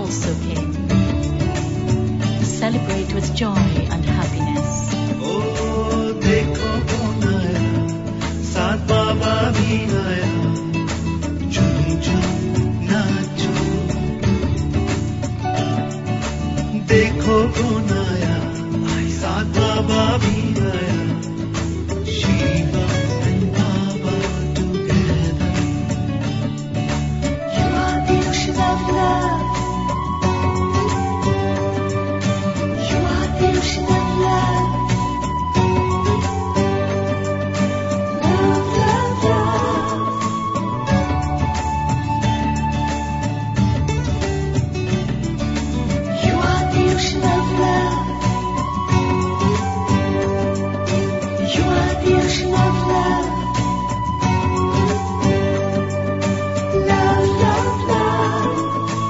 also came. Celebrate with joy and happiness. Oh, देखो कौन आया, साथ बाबा भी आया, झूम झूम नाचो। देखो कौन आया, साथ बाबा भी आया, Shiva and Baba together. You are the ocean of love. You are the ocean of love. Love, love, love. You are the ocean of love. You are the ocean of love. Love, love, love.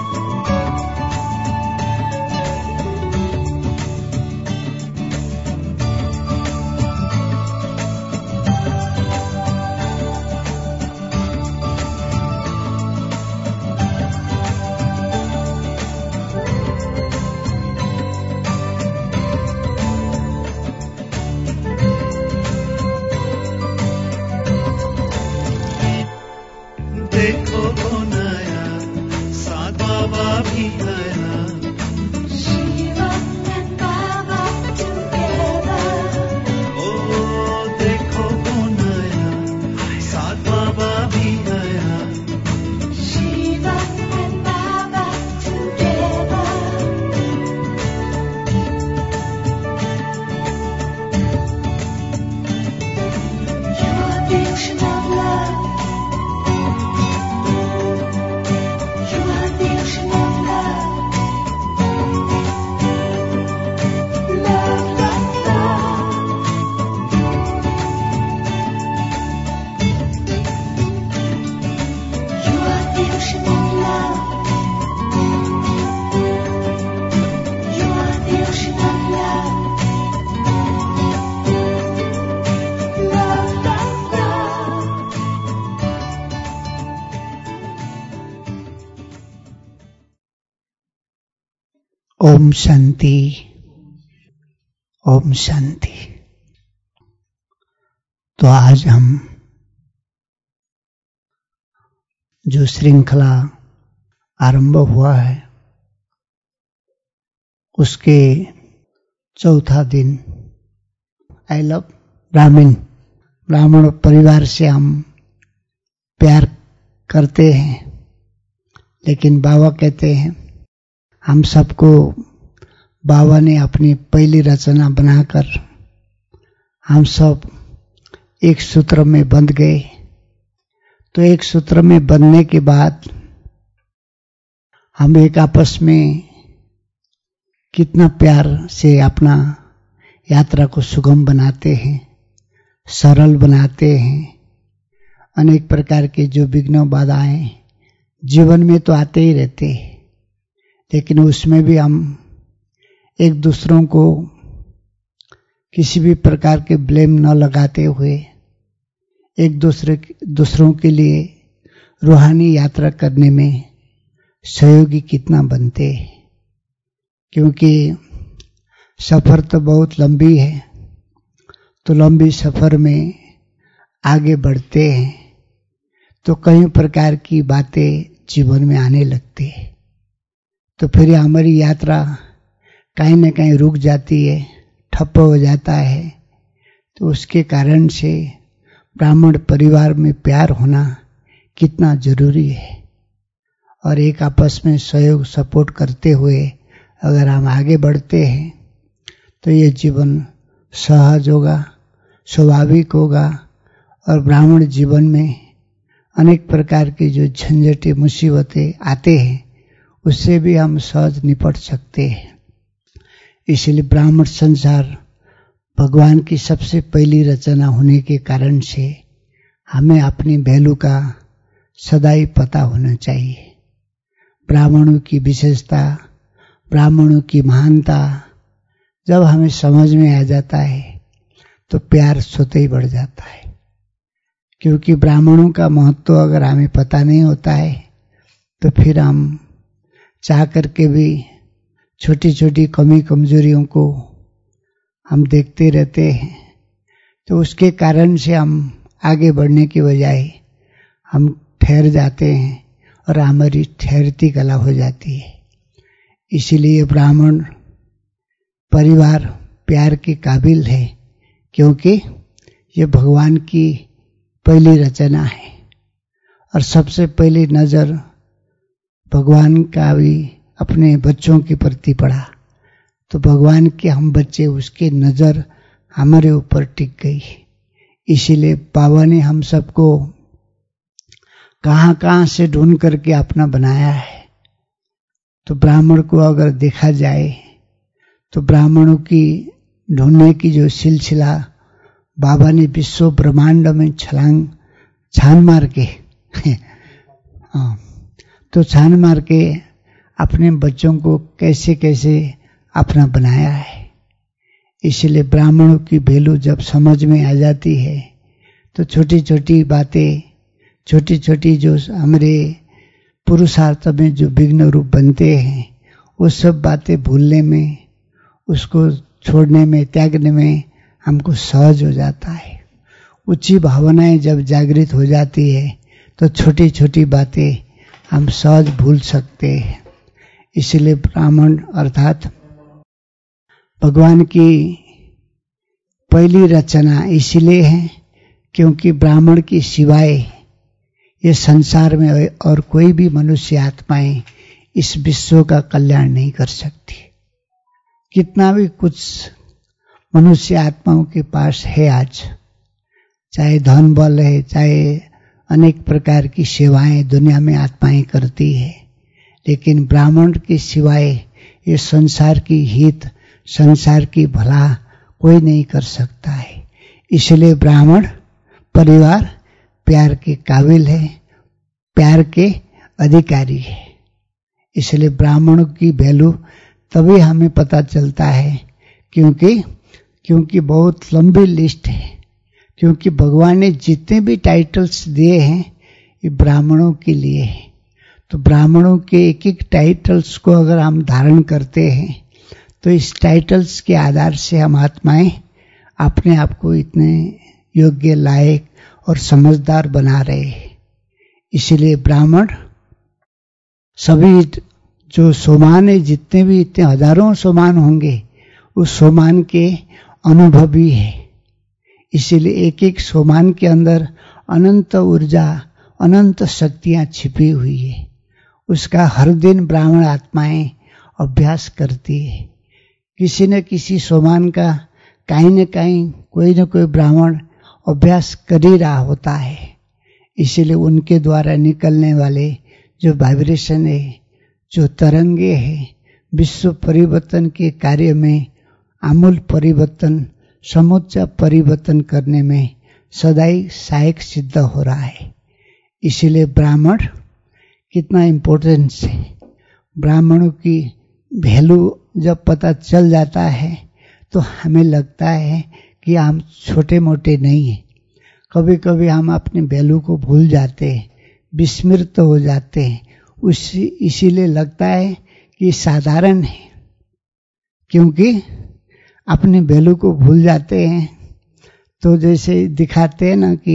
देखो कौन आया, साथ बाबा भी आया, Shiva and Baba together. oh, देखो कौन आया, साथ बाबा भी आया, Shiva and Baba together. You are the ocean of love. You are the ocean of love. Love, love, love. You are the ocean of love. You are the ocean of love. Love, love, love. Om Shanti, Om Shanti. तो आज हम जो श्रृंखला आरंभ हुआ है उसके चौथा दिन। आई लव ब्राह्मण परिवार से हम प्यार करते हैं, लेकिन बाबा कहते हैं हम सबको बाबा ने अपनी पहली रचना बनाकर हम सब एक सूत्र में बंध गए। तो एक सूत्र में बंधने के बाद हम एक आपस में कितना प्यार से अपना यात्रा को सुगम बनाते हैं, सरल बनाते हैं। अनेक प्रकार के जो विघ्न बाधाएं जीवन में तो आते ही रहते हैं, लेकिन उसमें भी हम एक दूसरों को किसी भी प्रकार के ब्लेम न लगाते हुए एक दूसरों के लिए रूहानी यात्रा करने में सहयोगी कितना बनते हैं। क्योंकि सफर तो बहुत लंबी है, तो लंबी सफर में आगे बढ़ते हैं तो कई प्रकार की बातें जीवन में आने लगती है। तो फिर हमारी यात्रा कहीं न कहीं रुक जाती है, ठप्प हो जाता है। तो उसके कारण से ब्राह्मण परिवार में प्यार होना कितना जरूरी है, और एक आपस में सहयोग सपोर्ट करते हुए अगर हम आगे बढ़ते हैं तो ये जीवन सहज होगा, स्वाभाविक होगा, और ब्राह्मण जीवन में अनेक प्रकार की जो झंझटें मुसीबतें आते हैं उससे भी हम सहज निपट सकते हैं। इसलिए ब्राह्मण संसार भगवान की सबसे पहली रचना होने के कारण से हमें अपनी वैल्यू का सदा ही पता होना चाहिए। ब्राह्मणों की विशेषता, ब्राह्मणों की महानता जब हमें समझ में आ जाता है तो प्यार स्वतः ही बढ़ जाता है। क्योंकि ब्राह्मणों का महत्व अगर हमें पता नहीं होता है तो फिर हम चाह करके भी छोटी छोटी कमी कमजोरियों को हम देखते रहते हैं, तो उसके कारण से हम आगे बढ़ने की बजाय हम ठहर जाते हैं और हमारी ठहरती कला हो जाती है। इसीलिए ब्राह्मण परिवार प्यार के काबिल है, क्योंकि ये भगवान की पहली रचना है और सबसे पहली नजर भगवान का भी अपने बच्चों के प्रति पड़ा, तो भगवान के हम बच्चे, उसकी नजर हमारे ऊपर टिक गई। इसीलिए बाबा ने हम सबको कहां कहां से ढूंढ करके अपना बनाया है। तो ब्राह्मण को अगर देखा जाए तो ब्राह्मणों की ढूंढने की जो सिलसिला बाबा ने विश्व ब्रह्मांड में छान मार के तो छान मार के अपने बच्चों को कैसे कैसे अपना बनाया है। इसलिए ब्राह्मणों की वैल्यू जब समझ में आ जाती है तो छोटी छोटी बातें, छोटी छोटी जो हमारे पुरुषार्थ में जो विघ्न रूप बनते हैं, वो सब बातें भूलने में, उसको छोड़ने में, त्यागने में हमको सहज हो जाता है। ऊंची भावनाएं जब जागृत हो जाती है तो छोटी छोटी बातें हम सहज भूल सकते हैं। इसलिए ब्राह्मण अर्थात भगवान की पहली रचना इसलिए है क्योंकि ब्राह्मण की सिवाय ये संसार में और कोई भी मनुष्य आत्माएं इस विश्व का कल्याण नहीं कर सकती। कितना भी कुछ मनुष्य आत्माओं के पास है आज, चाहे धन बल है, चाहे अनेक प्रकार की सेवाएं दुनिया में आत्माएं करती है, लेकिन ब्राह्मण के सिवाय ये संसार की हित, संसार की भला कोई नहीं कर सकता है। इसलिए ब्राह्मण परिवार प्यार के काबिल है, प्यार के अधिकारी है। इसलिए ब्राह्मणों की वैल्यू तभी हमें पता चलता है क्योंकि बहुत लंबी लिस्ट है, क्योंकि भगवान ने जितने भी टाइटल्स दिए हैं ये ब्राह्मणों के लिए है। तो ब्राह्मणों के एक एक टाइटल्स को अगर हम धारण करते हैं तो इस टाइटल्स के आधार से हम आत्माएं अपने आप को इतने योग्य, लायक और समझदार बना रहे हैं। इसलिए ब्राह्मण सभी जो सोमान है, जितने भी इतने हजारों सोमान होंगे, उस सोमान के अनुभवी है। इसीलिए एक एक सोमान के अंदर अनंत ऊर्जा, अनंत शक्तियां छिपी हुई है। उसका हर दिन ब्राह्मण आत्माएं अभ्यास करती है। किसी न किसी सोमान का कहीं न कहीं कोई न कोई ब्राह्मण अभ्यास कर ही रहा होता है। इसीलिए उनके द्वारा निकलने वाले जो वाइब्रेशन है, जो तरंगे हैं, विश्व परिवर्तन के कार्य में आमूल परिवर्तन, समूचा परिवर्तन करने में सदैव सहायक सिद्ध हो रहा है। इसीलिए ब्राह्मण कितना इम्पोर्टेंस है। ब्राह्मणों की वैल्यू जब पता चल जाता है तो हमें लगता है कि हम छोटे मोटे नहीं हैं। कभी कभी हम अपने वैल्यू को भूल जाते हैं, विस्मृत हो जाते हैं। इसीलिए लगता है कि साधारण है, क्योंकि अपने वैल्यू को भूल जाते हैं। तो जैसे दिखाते हैं ना कि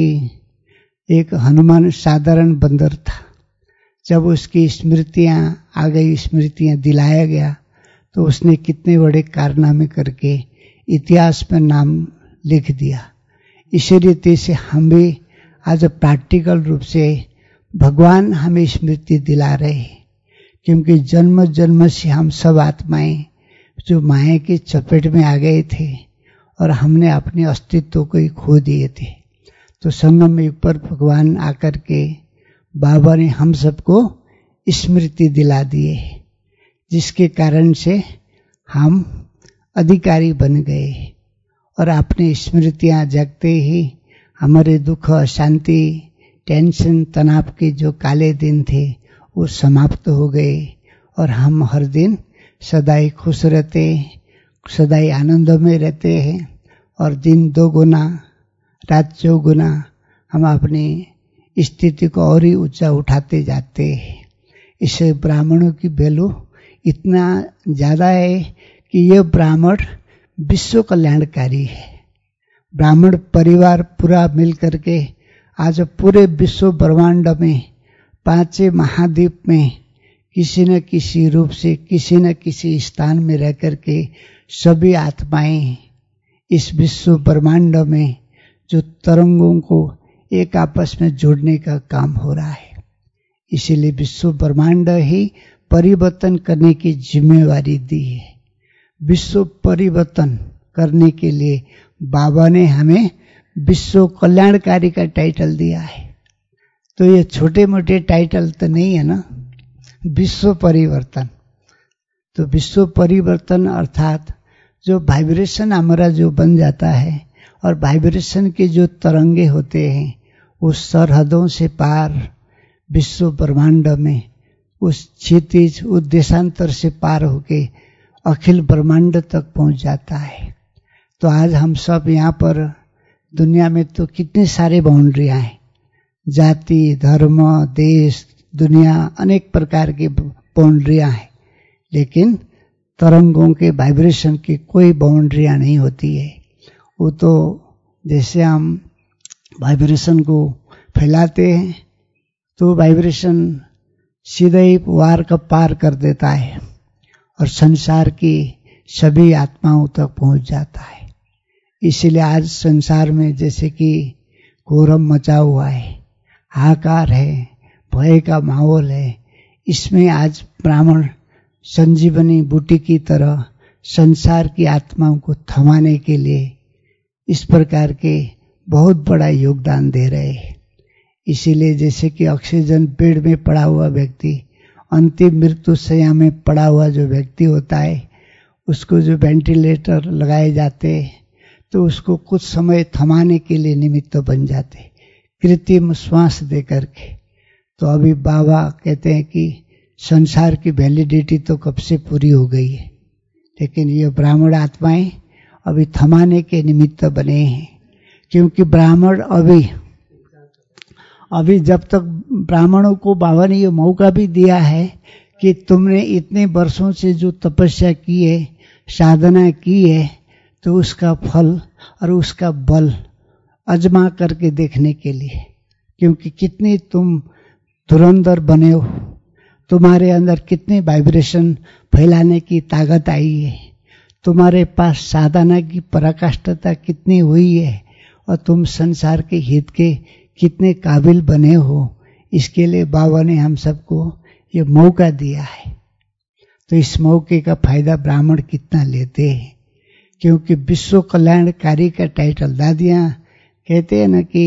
एक हनुमान साधारण बंदर था, जब उसकी स्मृतियां आ गई, स्मृतियां दिलाया गया, तो उसने कितने बड़े कारनामे करके इतिहास में नाम लिख दिया। इसी रीति से हम भी आज प्रैक्टिकल रूप से भगवान हमें स्मृति दिला रहे हैं, क्योंकि जन्म जन्म से हम सब आत्माएं जो माया की चपेट में आ गए थे और हमने अपने अस्तित्व को ही खो दिए थे। तो संगम युग पर भगवान आकर के बाबा ने हम सबको स्मृति दिला दिए, जिसके कारण से हम अधिकारी बन गए और अपनी स्मृतियां जगते ही हमारे दुख, अशांति, टेंशन, तनाव के जो काले दिन थे वो समाप्त हो गए और हम हर दिन सदाई खुश रहते, सदाई आनंद में रहते हैं और दिन 2 गुना, रात 4 गुना हम अपनी स्थिति को और ही ऊंचा उठाते जाते हैं। इसे ब्राह्मणों की वैल्यू इतना ज्यादा है कि ये ब्राह्मण विश्व कल्याणकारी है। ब्राह्मण परिवार पूरा मिल करके आज पूरे विश्व ब्रह्मांड में 5 महाद्वीप में किसी न किसी रूप से किसी न किसी स्थान में रह करके सभी आत्माएं इस विश्व ब्रह्मांड में जो तरंगों को एक आपस में जोड़ने का काम हो रहा है। इसीलिए विश्व ब्रह्मांड ही परिवर्तन करने की जिम्मेवारी दी है। विश्व परिवर्तन करने के लिए बाबा ने हमें विश्व कल्याणकारी का टाइटल दिया है। तो ये छोटे मोटे टाइटल तो नहीं है ना, विश्व परिवर्तन। तो विश्व परिवर्तन अर्थात जो वाइब्रेशन हमारा जो बन जाता है और वाइब्रेशन के जो तरंगे होते हैं उस सरहदों से पार विश्व ब्रह्मांड में उस क्षितिज उस देशांतर से पार होके अखिल ब्रह्मांड तक पहुंच जाता है। तो आज हम सब यहाँ पर दुनिया में तो कितने सारे बाउंड्रियां हैं, जाति धर्म देश दुनिया अनेक प्रकार की बाउंड्रियां हैं, लेकिन तरंगों के वाइब्रेशन की कोई बाउंड्रियां नहीं होती है। वो तो जैसे हम वाइब्रेशन को फैलाते हैं तो वाइब्रेशन सीधे ही वार का पार कर देता है और संसार की सभी आत्माओं तक पहुंच जाता है। इसीलिए आज संसार में जैसे कि कोरम मचा हुआ है, हाहाकार है, भय का माहौल है, इसमें आज ब्राह्मण संजीवनी बूटी की तरह संसार की आत्माओं को थमाने के लिए इस प्रकार के बहुत बड़ा योगदान दे रहे हैं। इसीलिए जैसे कि ऑक्सीजन बेड में पड़ा हुआ व्यक्ति, अंतिम मृत्यु शैया में पड़ा हुआ जो व्यक्ति होता है, उसको जो वेंटिलेटर लगाए जाते हैं तो उसको कुछ समय थमाने के लिए निमित्त बन जाते, कृत्रिम श्वास दे करके। तो अभी बाबा कहते हैं कि संसार की वैलिडिटी तो कब से पूरी हो गई है, लेकिन ये ब्राह्मण आत्माएं अभी थमाने के निमित्त बने हैं। क्योंकि ब्राह्मण अभी जब तक ब्राह्मणों को बाबा ने ये मौका भी दिया है कि तुमने इतने वर्षों से जो तपस्या की है, साधना की है, तो उसका फल और उसका बल आजमा करके देखने के लिए। क्योंकि कितने तुम धुरंधर बने हो, तुम्हारे अंदर कितने वाइब्रेशन फैलाने की ताकत आई है, तुम्हारे पास साधना की पराकाष्ठता कितनी हुई है और तुम संसार के हित के कितने काबिल बने हो। इसके लिए बाबा ने हम सबको ये मौका दिया है। तो इस मौके का फायदा ब्राह्मण कितना लेते हैं, क्योंकि विश्व कल्याणकारी का टाइटल दादियां कहते हैं ना कि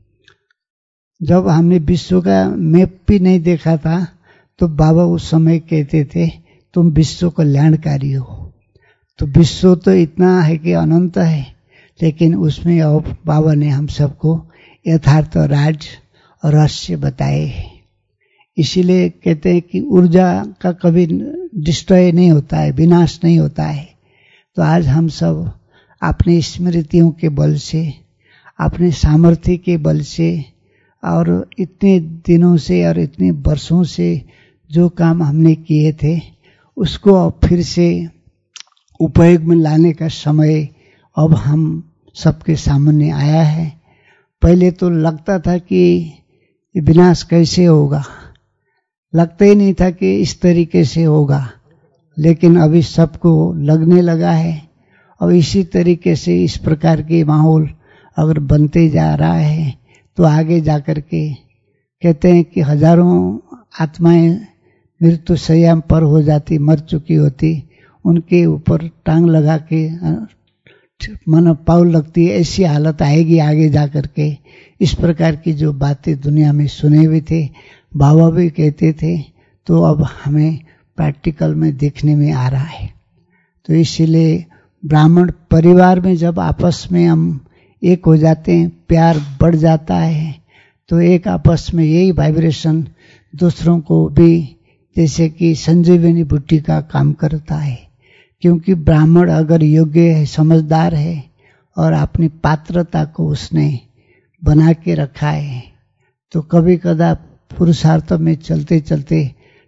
जब हमने विश्व का मैप भी नहीं देखा था तो बाबा उस समय कहते थे तुम विश्व कल्याणकारी हो। तो विश्व तो इतना है कि अनंत है, लेकिन उसमें अब बाबा ने हम सबको यथार्थ राज और रहस्य बताए हैं। इसीलिए कहते हैं कि ऊर्जा का कभी डिस्ट्रॉय नहीं होता है, विनाश नहीं होता है। तो आज हम सब अपनी स्मृतियों के बल से, अपने सामर्थ्य के बल से और इतने दिनों से और इतने वर्षों से जो काम हमने किए थे उसको अब फिर से उपयोग में लाने का समय अब हम सबके सामने आया है। पहले तो लगता था कि विनाश कैसे होगा, लगता ही नहीं था कि इस तरीके से होगा, लेकिन अभी सबको लगने लगा है। और इसी तरीके से इस प्रकार के माहौल अगर बनते जा रहा है तो आगे जाकर के कहते हैं कि हजारों आत्माएं मृत्यु शैया पर हो जाती, मर चुकी होती, उनके ऊपर टांग लगा के मन पाव लगती है, ऐसी हालत आएगी आगे जाकर के। इस प्रकार की जो बातें दुनिया में सुने हुए थे, बाबा भी कहते थे, तो अब हमें प्रैक्टिकल में देखने में आ रहा है। तो इसीलिए ब्राह्मण परिवार में जब आपस में हम एक हो जाते हैं, प्यार बढ़ जाता है, तो एक आपस में यही वाइब्रेशन दूसरों को भी जैसे कि संजीवनी बूटी का काम करता है। क्योंकि ब्राह्मण अगर योग्य है, समझदार है और अपनी पात्रता को उसने बना के रखा है, तो कभी कदा पुरुषार्थ में चलते चलते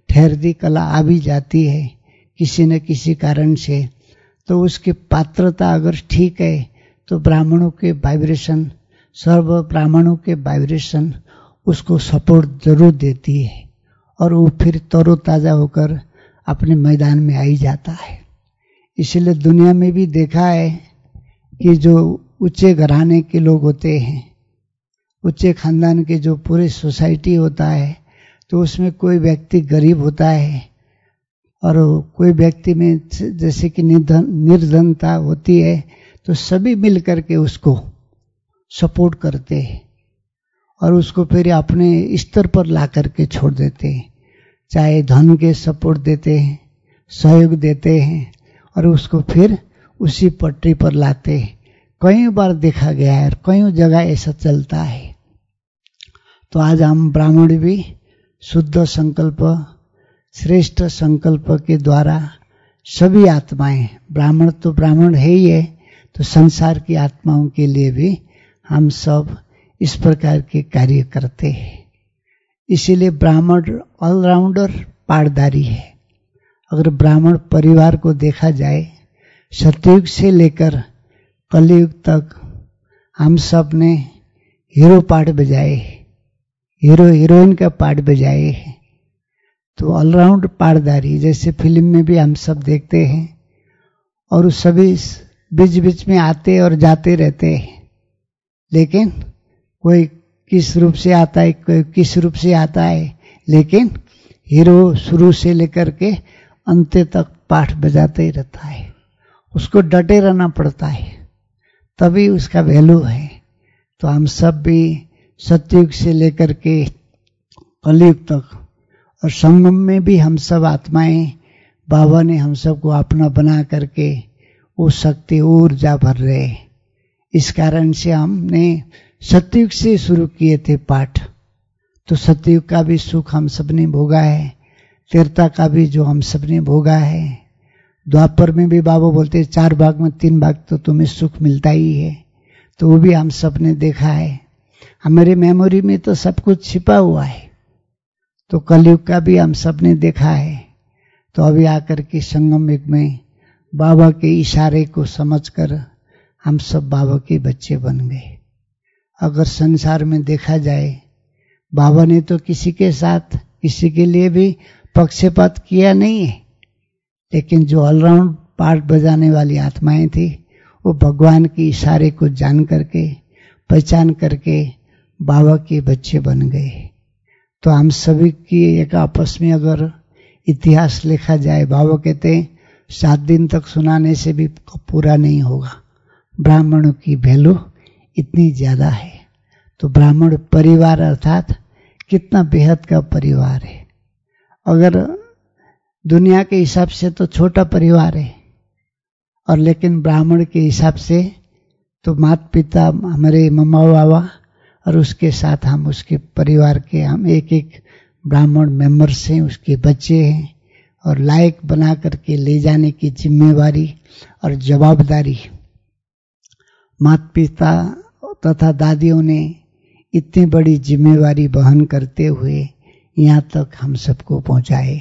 ठहरती कला आ भी जाती है किसी न किसी कारण से, तो उसकी पात्रता अगर ठीक है तो ब्राह्मणों के वाइब्रेशन, सर्व ब्राह्मणों के वाइब्रेशन उसको सपोर्ट जरूर देती है और वो फिर तरोताजा होकर अपने मैदान में आ ही जाता है। इसलिए दुनिया में भी देखा है कि जो ऊंचे घराने के लोग होते हैं, ऊंचे खानदान के जो पूरे सोसाइटी होता है, तो उसमें कोई व्यक्ति गरीब होता है और कोई व्यक्ति में जैसे कि निर्धनता होती है, तो सभी मिल करके उसको सपोर्ट करते हैं और उसको फिर अपने स्तर पर ला करके छोड़ देते हैं। चाहे धन के सपोर्ट देते हैं, सहयोग देते हैं और उसको फिर उसी पटरी पर लाते हैं। कई बार देखा गया है, कई जगह ऐसा चलता है। तो आज हम ब्राह्मण भी शुद्ध संकल्प, श्रेष्ठ संकल्प के द्वारा सभी आत्माएं, ब्राह्मण तो ब्राह्मण है ही है, तो संसार की आत्माओं के लिए भी हम सब इस प्रकार के कार्य करते हैं। इसीलिए ब्राह्मण ऑलराउंडर पारदारी है। अगर ब्राह्मण परिवार को देखा जाए, सतयुग से लेकर कलयुग तक हम सब ने हीरो पार्ट बजाए, हीरो हीरोइन का पार्ट बजाए हैं। तो ऑलराउंड पारदारी, जैसे फिल्म में भी हम सब देखते हैं और सभी बीच बीच में आते और जाते रहते हैं, लेकिन कोई किस रूप से आता है, कोई किस रूप से आता है, लेकिन हीरो शुरू से लेकर के अंत तक पाठ बजाते ही रहता है। उसको डटे रहना पड़ता है, तभी उसका वैल्यू है। तो हम सब भी सतयुग से लेकर के कलयुग तक और संगम में भी हम सब आत्माएं, बाबा ने हम सबको अपना बना करके वो शक्ति ऊर्जा भर रहे। इस कारण से हमने सतयुग से शुरू किए थे पाठ। तो सतयुग का भी सुख हम सबने भोगा है, तीर्था का भी जो हम सबने भोगा है। द्वापर में भी बाबा बोलते 4 भाग में 3 भाग तो तुम्हें सुख मिलता ही है, तो वो भी हम सबने देखा है। हमारी मेमोरी में तो सब कुछ छिपा हुआ है। तो कलयुग का भी हम सबने देखा है। तो अभी आकर के संगम युग में बाबा के इशारे को समझकर हम सब बाबा के बच्चे बन गए। अगर संसार में देखा जाए, बाबा ने तो किसी के साथ, किसी के लिए भी पक्षपात किया नहीं है, लेकिन जो ऑलराउंड पार्ट बजाने वाली आत्माएं थी, वो भगवान के इशारे को जान करके, पहचान करके बाबा के बच्चे बन गए। तो हम सभी की एक आपस में अगर इतिहास लिखा जाए, बाबा कहते हैं 7 दिन तक सुनाने से भी पूरा नहीं होगा। ब्राह्मणों की वैल्यू इतनी ज्यादा है। तो ब्राह्मण परिवार अर्थात कितना बेहद का परिवार है। अगर दुनिया के हिसाब से तो छोटा परिवार है, और लेकिन ब्राह्मण के हिसाब से तो माता पिता, हमारे मम्मा बाबा और उसके साथ हम उसके परिवार के हम एक एक ब्राह्मण मेंबर्स हैं, उसके बच्चे हैं, और लायक बना करके ले जाने की जिम्मेवारी और जवाबदारी माता पिता तथा दादियों ने इतनी बड़ी जिम्मेवारी वहन करते हुए यहाँ तक हम सबको पहुँचाए।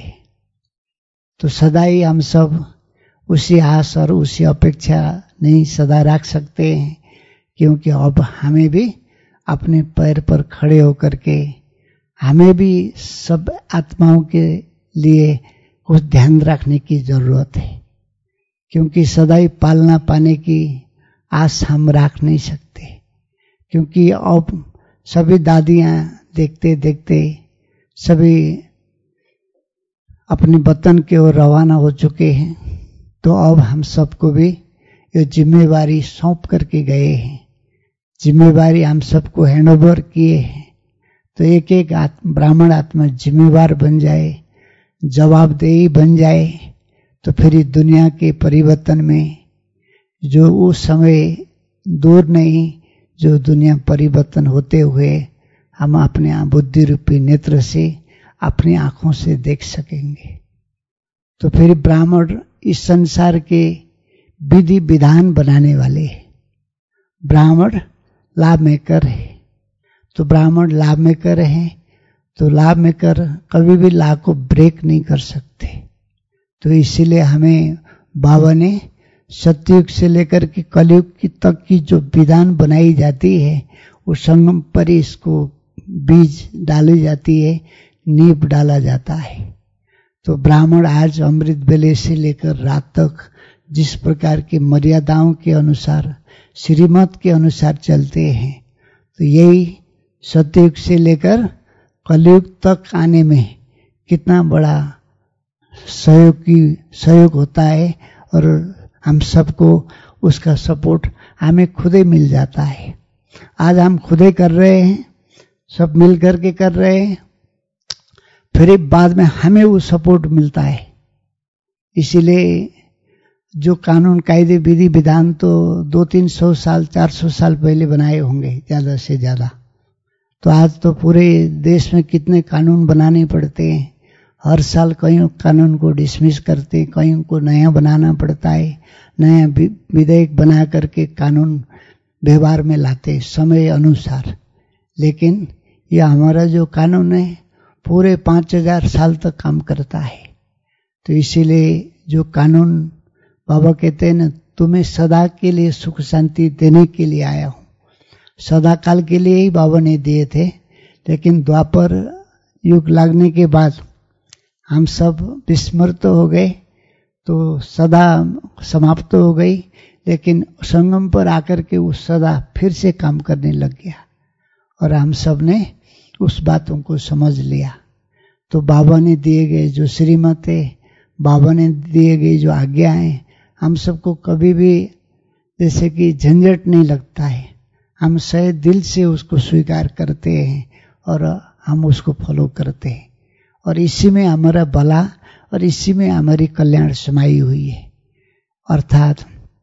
तो सदा ही हम सब उसी आस और उसी अपेक्षा नहीं सदा रख सकते हैं, क्योंकि अब हमें भी अपने पैर पर खड़े होकर के हमें भी सब आत्माओं के लिए कुछ ध्यान रखने की जरूरत है। क्योंकि सदा ही पालना पाने की आस हम रख नहीं सकते, क्योंकि अब सभी दादियां देखते देखते सभी अपने वतन की ओर रवाना हो चुके हैं। तो अब हम सबको भी ये जिम्मेवारी सौंप करके गए हैं, जिम्मेवारी हम सबको हैंडओवर किए हैं। तो एक एक ब्राह्मण आत्मा जिम्मेवार बन जाए, जवाबदेही बन जाए, तो फिर दुनिया के परिवर्तन में जो उस समय दूर नहीं, जो दुनिया परिवर्तन होते हुए हम अपने बुद्धि रूपी नेत्र से अपनी आंखों से देख सकेंगे। तो फिर ब्राह्मण इस संसार के विधि विधान बनाने वाले हैं। ब्राह्मण लाभ मेकर है। तो ब्राह्मण लाभ मेकर हैं, तो लॉ मेकर कभी भी लॉ को ब्रेक नहीं कर सकते। तो इसीलिए हमें बाबा ने सतयुग से लेकर के कलयुग की तक की जो विधान बनाई जाती है, उस संगम पर ही इसको बीज डाली जाती है, नींव डाला जाता है। तो ब्राह्मण आज अमृत बेले से लेकर रात तक जिस प्रकार की मर्यादाओं के अनुसार, श्रीमत के अनुसार चलते हैं, तो यही सतयुग से लेकर कलयुग तक आने में कितना बड़ा सहयोग होता है, और हम सबको उसका सपोर्ट हमें खुद ही मिल जाता है। आज हम खुद ही कर रहे हैं, सब मिल करके कर रहे हैं, फिर बाद में हमें वो सपोर्ट मिलता है। इसीलिए जो कानून कायदे विधि विधान तो 200-300 साल 400 साल पहले बनाए होंगे ज्यादा से ज्यादा, तो आज तो पूरे देश में कितने कानून बनाने पड़ते हैं। हर साल कई कानून को डिसमिस करते, कई को नया बनाना पड़ता है, नया विधेयक बना करके कानून व्यवहार में लाते समय अनुसार। लेकिन यह हमारा जो कानून है पूरे 5000 साल तक काम करता है। तो इसीलिए जो कानून बाबा कहते हैं ना, तुम्हें सदा के लिए सुख शांति देने के लिए आया हूं। सदा काल के लिए ही बाबा ने दिए थे, लेकिन द्वापर युग लगने के बाद हम सब विस्मृत हो गए, तो सदा समाप्त हो गई। लेकिन संगम पर आकर के उस सदा फिर से काम करने लग गया, और हम सब ने उस बातों को समझ लिया। तो बाबा ने दिए गए जो श्रीमत है, बाबा ने दिए गए जो आज्ञा है, हम सबको कभी भी जैसे कि झंझट नहीं लगता है। हम सही दिल से उसको स्वीकार करते हैं और हम उसको फॉलो करते हैं, और इसी में हमारा भला और इसी में हमारी कल्याण समाई हुई है। अर्थात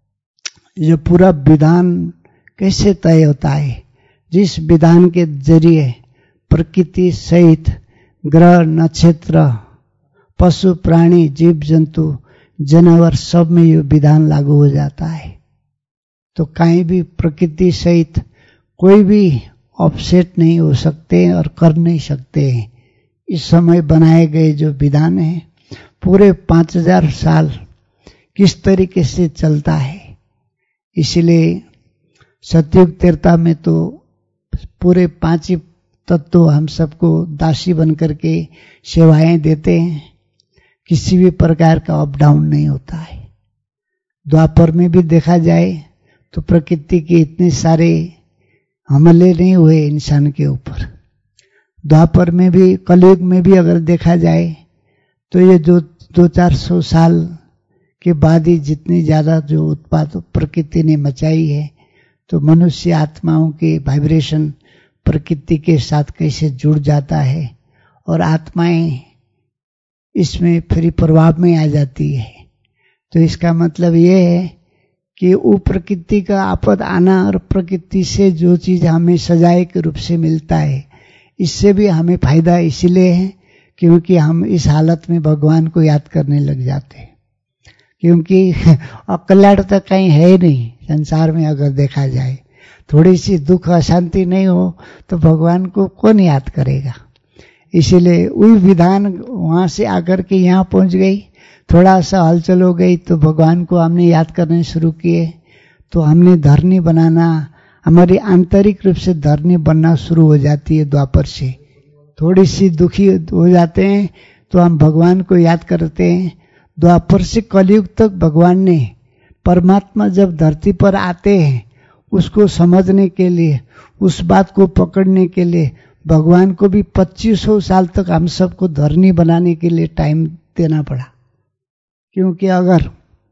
ये पूरा विधान कैसे तय होता है, जिस विधान के जरिए प्रकृति सहित ग्रह नक्षत्र पशु प्राणी जीव जंतु जानवर सब में ये विधान लागू हो जाता है। तो कहीं भी प्रकृति सहित कोई भी ऑफसेट नहीं हो सकते और कर नहीं सकते हैं। इस समय बनाए गए जो विधान है पूरे 5000 साल किस तरीके से चलता है। इसलिए सतयुग त्रेता में तो पूरे 5 ही तत्व हम सबको दासी बन करके सेवाएं देते हैं, किसी भी प्रकार का अप डाउन नहीं होता है। द्वापर में भी देखा जाए तो प्रकृति के इतने सारे हमले नहीं हुए इंसान के ऊपर। द्वापर में भी कलयुग में भी अगर देखा जाए तो ये जो 200-400 साल के बाद ही जितनी ज्यादा जो उत्पात प्रकृति ने मचाई है, तो मनुष्य आत्माओं के वाइब्रेशन प्रकृति के साथ कैसे जुड़ जाता है और आत्माएं इसमें फिर प्रभाव में आ जाती है। तो इसका मतलब ये है कि वो प्रकृति का आपद आना और प्रकृति से जो चीज हमें सजाए के रूप से मिलता है, इससे भी हमें फायदा इसीलिए है क्योंकि हम इस हालत में भगवान को याद करने लग जाते हैं। क्योंकि कल्याण तो कहीं है नहीं संसार में। अगर देखा जाए थोड़ी सी दुख अशांति नहीं हो तो भगवान को कौन याद करेगा। इसीलिए वही विधान वहां से आकर के यहाँ पहुंच गई, थोड़ा सा हलचल हो गई तो भगवान को हमने याद करने शुरू किए, तो हमने धरनी बनाना, हमारी आंतरिक रूप से धरनी बनना शुरू हो जाती है। द्वापर से थोड़ी सी दुखी हो जाते हैं तो हम भगवान को याद करते हैं। द्वापर से कलयुग तक भगवान ने, परमात्मा जब धरती पर आते हैं उसको समझने के लिए, उस बात को पकड़ने के लिए भगवान को भी 2500 साल तक हम सबको धरनी बनाने के लिए टाइम देना पड़ा। क्योंकि अगर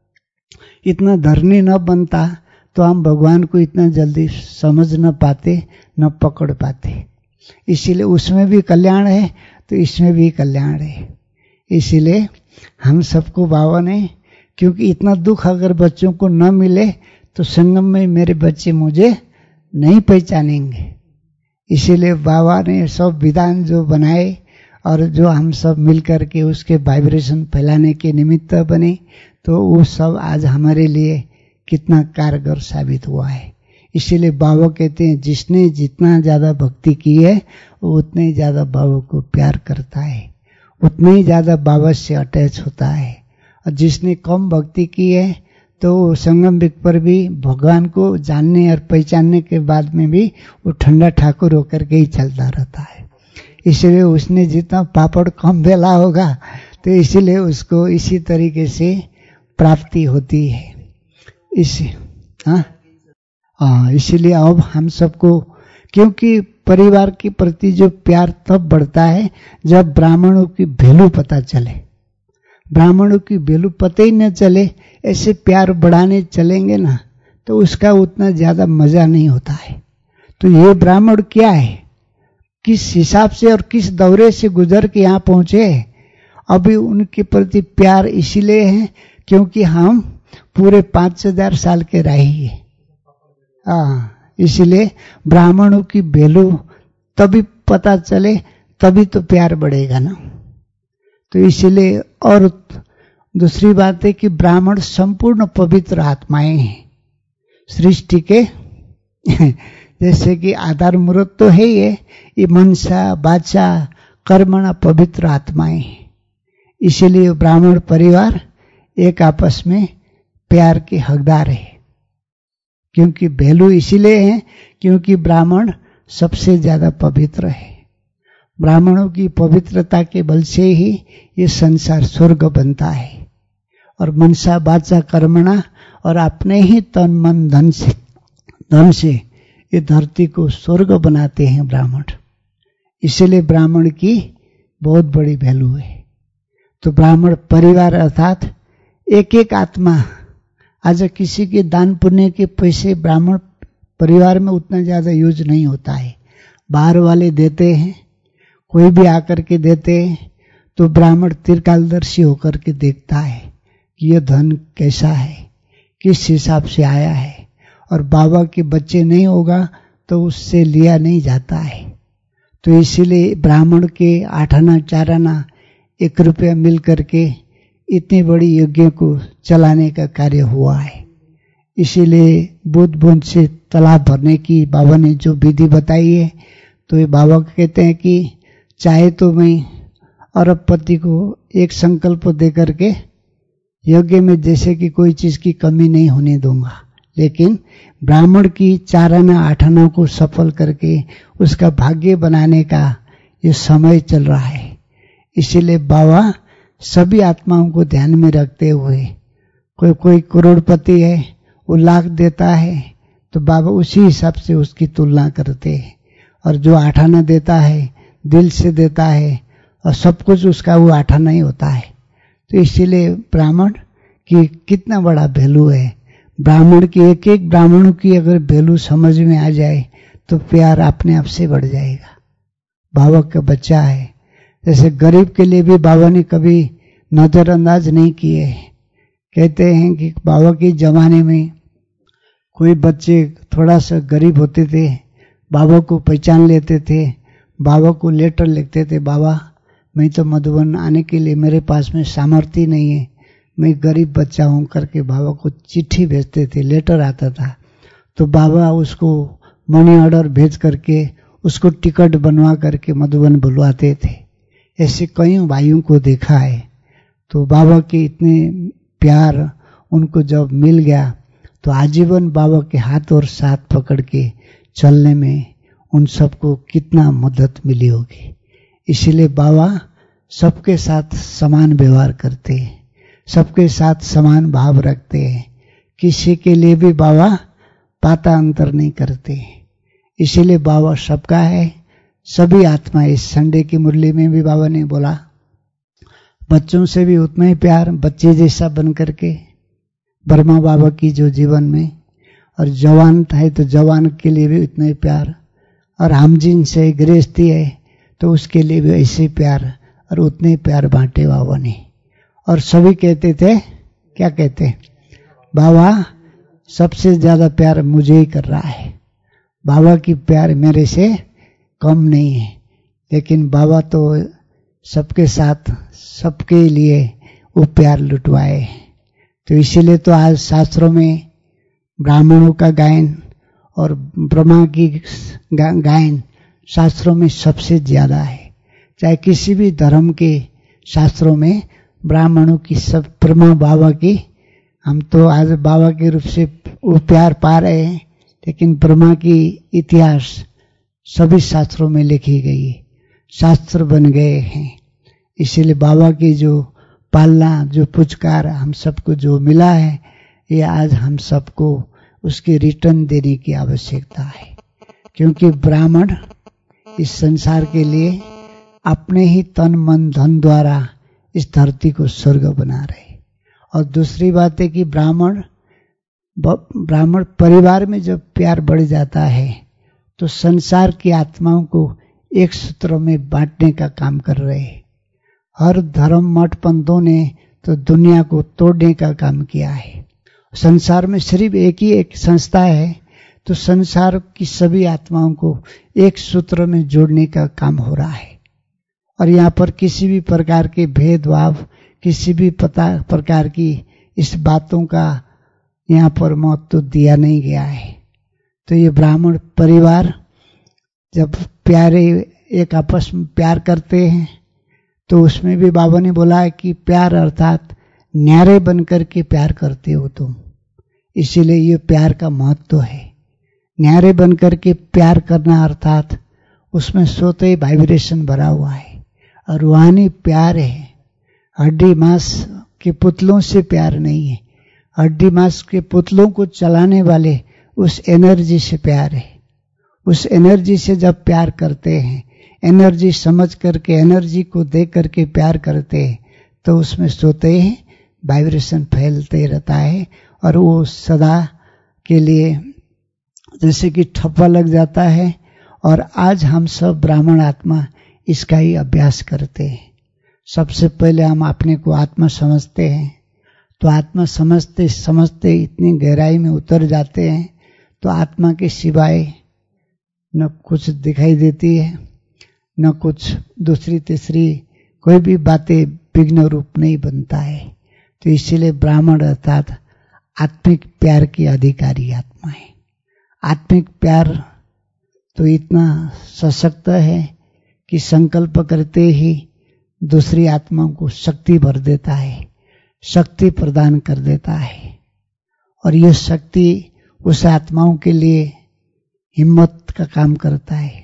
इतना धरनी न बनता तो हम भगवान को इतना जल्दी समझ न पाते, न पकड़ पाते। इसीलिए उसमें भी कल्याण है तो इसमें भी कल्याण है। इसीलिए हम सबको बाबा ने, क्योंकि इतना दुख अगर बच्चों को न मिले तो संगम में मेरे बच्चे मुझे नहीं पहचानेंगे। इसीलिए बाबा ने सब विधान जो बनाए और जो हम सब मिलकर के उसके वाइब्रेशन फैलाने के निमित्त बने, तो वो सब आज हमारे लिए कितना कारगर साबित हुआ है। इसीलिए बाबा कहते हैं जिसने जितना ज्यादा भक्ति की है वो उतने ही ज्यादा बाबा को प्यार करता है, उतने ही ज्यादा बाबा से अटैच होता है। और जिसने कम भक्ति की है तो संगम विक पर भी भगवान को जानने और पहचानने के बाद में भी वो ठंडा ठाकुर होकर के ही चलता रहता है। इसलिए उसने जितना पापड़ कम बेला होगा तो इसीलिए उसको इसी तरीके से प्राप्ति होती है। इसीलिए अब हम सबको, क्योंकि परिवार के प्रति जो प्यार तब बढ़ता है जब ब्राह्मणों की वैल्यू पता चले। ब्राह्मणों की वैल्यू पता ही न चले, ऐसे प्यार बढ़ाने चलेंगे ना तो उसका उतना ज्यादा मजा नहीं होता है। तो ये ब्राह्मण क्या है, किस हिसाब से और किस दौरे से गुजर के यहाँ पहुंचे, अभी उनके प्रति प्यार इसीलिए है क्योंकि हम पूरे 5000 साल के रहे हैं। इसीलिए ब्राह्मणों की वैल्यू तभी पता चले, तभी तो प्यार बढ़ेगा ना। तो इसीलिए, और दूसरी बात है कि ब्राह्मण संपूर्ण पवित्र आत्माएं हैं सृष्टि के जैसे कि आधार मूर्त तो है ये मनसा वाचा कर्मणा पवित्र आत्माएं हैं। इसीलिए ब्राह्मण परिवार एक आपस में प्यार के हकदार है, क्योंकि वैल्यू इसीलिए है क्योंकि ब्राह्मण सबसे ज्यादा पवित्र है। ब्राह्मणों की पवित्रता के बल से ही ये संसार स्वर्ग बनता है। और मनसा वाचा कर्मणा, और अपने ही तन मन धन से ये धरती को स्वर्ग बनाते हैं ब्राह्मण। इसलिए ब्राह्मण की बहुत बड़ी वैल्यू है। तो ब्राह्मण परिवार अर्थात एक एक आत्मा, आज किसी के दान पुण्य के पैसे ब्राह्मण परिवार में उतना ज्यादा यूज नहीं होता है। बाहर वाले देते हैं, कोई भी आकर के देते हैं, तो ब्राह्मण त्रिकालदर्शी होकर के देखता है कि यह धन कैसा है, किस हिसाब से आया है। और बाबा के बच्चे नहीं होगा तो उससे लिया नहीं जाता है। तो इसीलिए ब्राह्मण के 8 आना 4 आना 1 रुपया मिल करके इतनी बड़ी यज्ञ को चलाने का कार्य हुआ है। इसीलिए बूंद बूंद से तालाब भरने की बाबा ने जो विधि बताई है, तो ये बाबा कहते हैं कि चाहे तो मैं अरबपति को एक संकल्प दे करके यज्ञ में जैसे कि कोई चीज की कमी नहीं होने दूंगा, लेकिन ब्राह्मण की 4 आना 8 आना को सफल करके उसका भाग्य बनाने का ये समय चल रहा है। इसीलिए बाबा सभी आत्माओं को ध्यान में रखते हुए, कोई करोड़पति है वो लाख देता है तो बाबा उसी हिसाब से उसकी तुलना करते हैं। और जो 8 आना देता है दिल से देता है और सब कुछ उसका वो 8 आना ही होता है। तो इसीलिए ब्राह्मण की कितना बड़ा वैल्यू है। ब्राह्मण की एक एक ब्राह्मणों की अगर वैल्यू समझ में आ जाए तो प्यार अपने आप से बढ़ जाएगा। बाबा का बच्चा है, जैसे गरीब के लिए भी बाबा ने कभी नजरअंदाज नहीं किए। कहते हैं कि बाबा के जमाने में कोई बच्चे थोड़ा सा गरीब होते थे, बाबा को पहचान लेते थे, बाबा को लेटर लिखते थे, बाबा मैं तो मधुबन आने के लिए मेरे पास में सामर्थ्य नहीं है, मैं गरीब बच्चा हूं करके बाबा को चिट्ठी भेजते थे, लेटर आता था। तो बाबा उसको मनी ऑर्डर भेज करके उसको टिकट बनवा करके मधुबन बुलवाते थे। ऐसे कई भाइयों को देखा है। तो बाबा के इतने प्यार उनको जब मिल गया तो आजीवन बाबा के हाथ और साथ पकड़ के चलने में उन सबको कितना मदद मिली होगी। इसीलिए बाबा सबके साथ समान व्यवहार करते हैं, सबके साथ समान भाव रखते हैं, किसी के लिए भी बाबा पाता अंतर नहीं करते। इसीलिए बाबा सबका है, सभी आत्मा। इस संडे की मुरली में भी बाबा ने बोला बच्चों से भी उतना ही प्यार, बच्चे जैसा बन करके ब्रह्मा बाबा की जो जीवन में, और जवान था तो जवान के लिए भी उतना ही प्यार, और हम जिन से गृहस्थी है तो उसके लिए भी ऐसे प्यार और उतने प्यार बांटे बाबा ने। और सभी कहते थे, क्या कहते, बाबा सबसे ज्यादा प्यार मुझे ही कर रहा है, बाबा की प्यार मेरे से कम नहीं है। लेकिन बाबा तो सबके साथ सबके लिए वो प्यार लुटवाए। तो इसीलिए तो आज शास्त्रों में ब्राह्मणों का गायन और ब्रह्मा की गायन शास्त्रों में सबसे ज्यादा है। चाहे किसी भी धर्म के शास्त्रों में ब्राह्मणों की सब ब्रह्मा बाबा की, हम तो आज बाबा के रूप से वो प्यार पा रहे हैं, लेकिन ब्रह्मा की इतिहास सभी शास्त्रों में लिखी गई है, शास्त्र बन गए हैं। इसीलिए बाबा की जो पालना, जो पुचकार हम सबको जो मिला है, ये आज हम सबको उसकी रिटर्न देने की आवश्यकता है। क्योंकि ब्राह्मण इस संसार के लिए अपने ही तन मन धन द्वारा इस धरती को स्वर्ग बना रहे। और दूसरी बात है कि ब्राह्मण परिवार में जब प्यार बढ़ जाता है तो संसार की आत्माओं को एक सूत्र में बांटने का काम कर रहे हैं। हर धर्म मठ पंथों ने तो दुनिया को तोड़ने का काम किया है। संसार में सिर्फ एक ही एक संस्था है, तो संसार की सभी आत्माओं को एक सूत्र में जोड़ने का काम हो रहा है। और यहाँ पर किसी भी प्रकार के भेदभाव, किसी भी प्रकार की इस बातों का यहाँ पर महत्व दिया नहीं गया है। तो ये ब्राह्मण परिवार जब प्यारे एक आपस में प्यार करते हैं, तो उसमें भी बाबा ने बोला है कि प्यार अर्थात न्यारे बनकर के प्यार करते हो तुम। इसीलिए ये प्यार का महत्व है। न्यारे बनकर के प्यार करना अर्थात उसमें स्वतः ही वाइब्रेशन भरा हुआ है और रूहानी प्यार है। हड्डी मांस के पुतलों से प्यार नहीं है, हड्डी मांस के पुतलों को चलाने वाले उस एनर्जी से प्यार है। उस एनर्जी से जब प्यार करते हैं, एनर्जी समझ करके, एनर्जी को देख करके प्यार करते हैं, तो उसमें स्वतः ही वाइब्रेशन फैलते रहता है और वो सदा के लिए जैसे कि ठप्पा लग जाता है। और आज हम सब ब्राह्मण आत्मा इसका ही अभ्यास करते हैं। सबसे पहले हम अपने को आत्मा समझते हैं, तो आत्मा समझते समझते इतनी गहराई में उतर जाते हैं, तो आत्मा के सिवाय न कुछ दिखाई देती है, न कुछ दूसरी तीसरी कोई भी बातें विघ्न रूप नहीं बनता है। तो इसीलिए ब्राह्मण अर्थात आत्मिक प्यार की अधिकारी आत्मा है। आत्मिक प्यार तो इतना सशक्त है कि संकल्प करते ही दूसरी आत्माओं को शक्ति भर देता है, शक्ति प्रदान कर देता है। और यह शक्ति उस आत्माओं के लिए हिम्मत का काम करता है,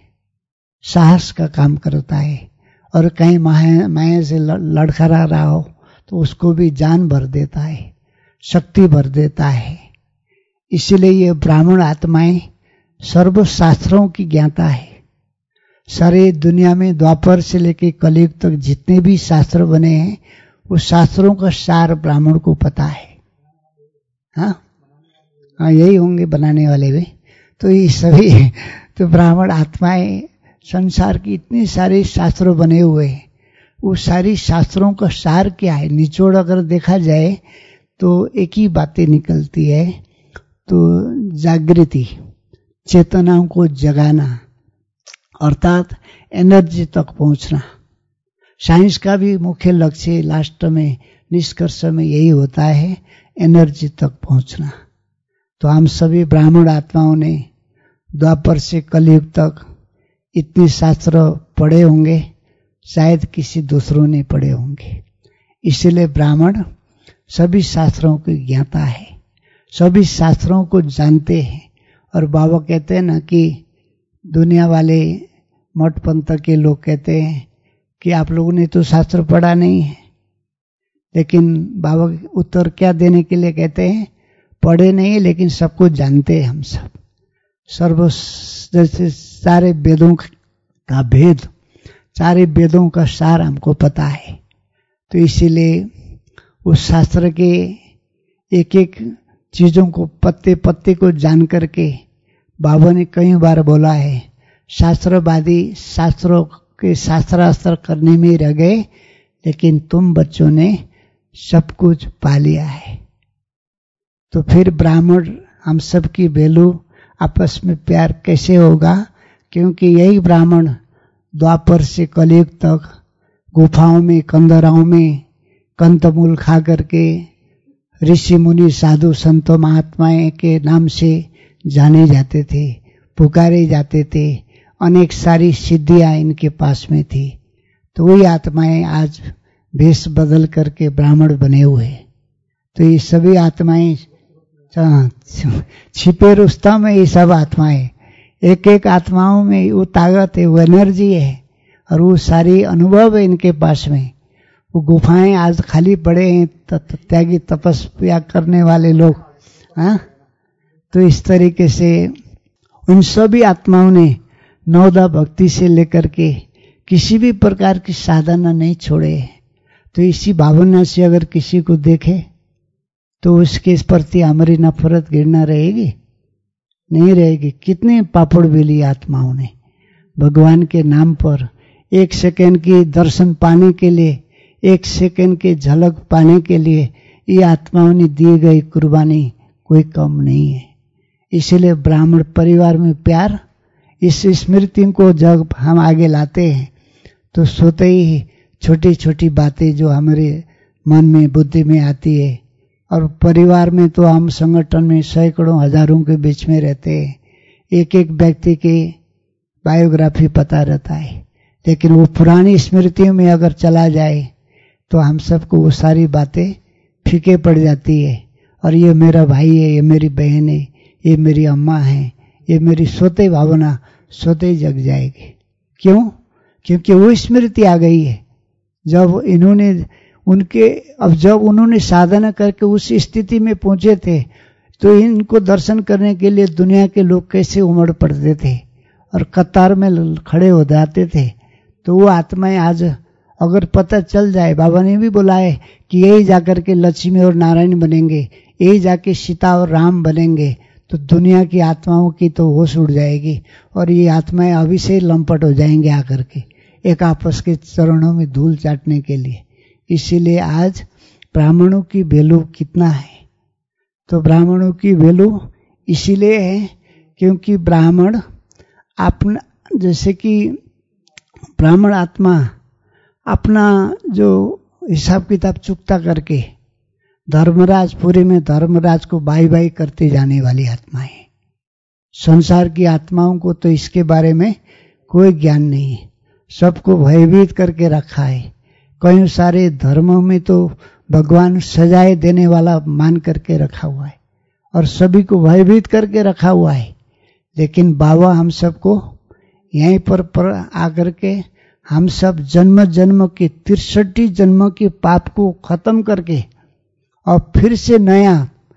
साहस का काम करता है। और कहीं माया से लड़खड़ा रहा हो तो उसको भी जान भर देता है, शक्ति भर देता है। इसीलिए ये ब्राह्मण आत्माएं सर्वशास्त्रों की ज्ञाता है। सारे दुनिया में द्वापर से लेकर कलयुग तक जितने भी शास्त्र बने हैं, उस शास्त्रों का सार ब्राह्मण को पता है। हाँ, यही होंगे बनाने वाले भी। तो ये सभी तो ब्राह्मण आत्माएं, संसार की इतने सारे शास्त्र बने हुए हैं, वो सारी शास्त्रों का सार क्या है, निचोड़ अगर देखा जाए तो एक ही बातें निकलती है। तो जागृति, चेतनाओं को जगाना अर्थात एनर्जी तक पहुंचना। साइंस का भी मुख्य लक्ष्य लास्ट में, निष्कर्ष में यही होता है, एनर्जी तक पहुंचना। तो हम सभी ब्राह्मण आत्माओं ने द्वापर से कलयुग तक इतने शास्त्र पढ़े होंगे, शायद किसी दूसरों ने पढ़े होंगे। इसलिए ब्राह्मण सभी शास्त्रों की ज्ञाता है, सभी शास्त्रों को जानते हैं। और बाबा कहते हैं ना कि दुनिया वाले मठ पंथ के लोग कहते हैं कि आप लोगों ने तो शास्त्र पढ़ा नहीं है, लेकिन बाबा उत्तर क्या देने के लिए कहते हैं, पढ़े नहीं है लेकिन सबको जानते हैं हम सब। सर्व जैसे सारे वेदों का भेद, सारे वेदों का सार हमको पता है। तो इसीलिए उस शास्त्र के एक एक चीजों को, पत्ते पत्ते को जान करके बाबा ने कई बार बोला है, शास्त्रवादी शास्त्रों के शास्त्रास्त्र करने में रह गए, लेकिन तुम बच्चों ने सब कुछ पा लिया है। तो फिर ब्राह्मण हम सब की वैल्यू, आपस में प्यार कैसे होगा? क्योंकि यही ब्राह्मण द्वापर से कलयुग तक गुफाओं में, कंदराओं में कंदमूल खा करके ऋषि मुनि साधु संतों महात्माएं के नाम से जाने जाते थे, पुकारे जाते थे, अनेक सारी सिद्धियां इनके पास में थी। तो वही आत्माएं आज भेष बदल करके ब्राह्मण बने हुए। तो ये सभी आत्माएं छिपे रुस्तम में, ये सब आत्माएं, एक एक आत्माओं में वो ताकत है, वो एनर्जी है, और वो सारी अनुभव है इनके पास में। वो गुफाएं आज खाली पड़े हैं, त्यागी तपस्या करने वाले लोग। हाँ, तो इस तरीके से उन सभी आत्माओं ने नवदा भक्ति से लेकर के किसी भी प्रकार की साधना नहीं छोड़े। तो इसी भावना से अगर किसी को देखे तो उसके प्रति हमारी नफरत घृणा रहेगी? नहीं रहेगी। कितने पापड़ बेली आत्माओं ने भगवान के नाम पर एक सेकंड की दर्शन पाने के लिए, एक सेकंड के झलक पाने के लिए ये आत्माओं ने दी गई कुर्बानी कोई कम नहीं है। इसलिए ब्राह्मण परिवार में प्यार, इस स्मृति को जब हम आगे लाते हैं तो सोते ही छोटी छोटी बातें जो हमारे मन में बुद्धि में आती है, और परिवार में तो हम संगठन में सैकड़ों हजारों के बीच में रहते हैं, एक एक व्यक्ति की बायोग्राफी पता रहता है, लेकिन वो पुरानी स्मृतियों में अगर चला जाए तो हम सबको वो सारी बातें फीके पड़ जाती है। और ये मेरा भाई है, ये मेरी बहन है, ये मेरी अम्मा है, ये मेरी सोते भावना सोते ही जग जाएगी। क्यों? क्योंकि वो स्मृति आ गई है। जब इन्होंने जब उन्होंने साधना करके उस स्थिति में पहुंचे थे तो इनको दर्शन करने के लिए दुनिया के लोग कैसे उमड़ पड़ते थे और कतार में खड़े हो जाते थे। तो वो आत्माएं आज अगर पता चल जाए, बाबा ने भी बोला है कि यही जाकर के लक्ष्मी और नारायण बनेंगे, यही जाके सीता और राम बनेंगे, तो दुनिया की आत्माओं की तो होश उड़ जाएगी और ये आत्माएं अभी से लंपट हो जाएंगे आकर के एक आपस के चरणों में धूल चाटने के लिए। इसीलिए आज ब्राह्मणों की वैल्यू कितना है? तो ब्राह्मणों की वैल्यू इसीलिए है क्योंकि ब्राह्मण अपना, जैसे कि ब्राह्मण आत्मा अपना जो हिसाब किताब चुकता करके धर्मराजपुरी में धर्मराज को बाई बाई करते जाने वाली आत्मा है। संसार की आत्माओं को तो इसके बारे में कोई ज्ञान नहीं है, सबको भयभीत करके रखा है। कई सारे धर्मों में तो भगवान सजाए देने वाला मान करके रखा हुआ है और सभी को भयभीत करके रखा हुआ है। लेकिन बाबा हम सबको यहीं पर आकर के हम सब जन्म जन्म के 63 जन्म के पाप को खत्म करके और फिर से नया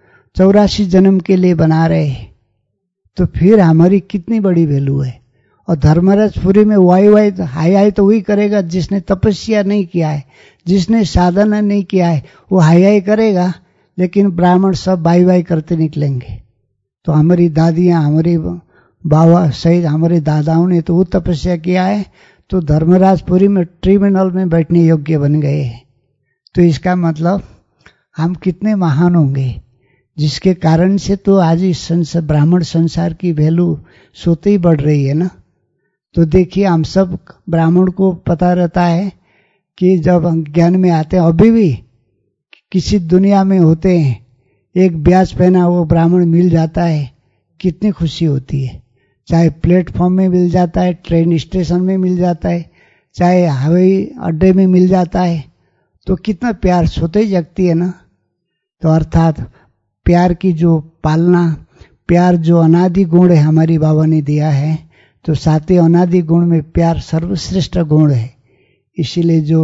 84 जन्म के लिए बना रहे हैं। तो फिर हमारी कितनी बड़ी वैल्यू है। और धर्मराजपुरी में वाई हाई तो वही करेगा जिसने तपस्या नहीं किया है, जिसने साधना नहीं किया है वो हाई करेगा, लेकिन ब्राह्मण सब बाई करते निकलेंगे। तो हमारी दादियां, हमारे बाबा सहित हमारे दादाओं ने तो वो तपस्या किया है, तो धर्मराजपुरी में ट्रिब्यूनल में बैठने योग्य बन गए हैं। तो इसका मतलब हम कितने महान होंगे, जिसके कारण से तो आज इस ब्राह्मण संसार की वैल्यू सोते ही बढ़ रही है ना। तो देखिए हम सब ब्राह्मण को पता रहता है कि जब हम ज्ञान में आते हैं, अभी भी किसी दुनिया में होते हैं, एक ब्याज पहना वो ब्राह्मण मिल जाता है, कितनी खुशी होती है। चाहे प्लेटफॉर्म में मिल जाता है, ट्रेन स्टेशन में मिल जाता है, चाहे हवाई अड्डे में मिल जाता है, तो कितना प्यार सोते ही जगती है ना। तो अर्थात प्यार की जो पालना, प्यार जो अनादि गुण है हमारी बाबा ने दिया है, तो सातवें अनादि गुण में प्यार सर्वश्रेष्ठ गुण है। इसीलिए जो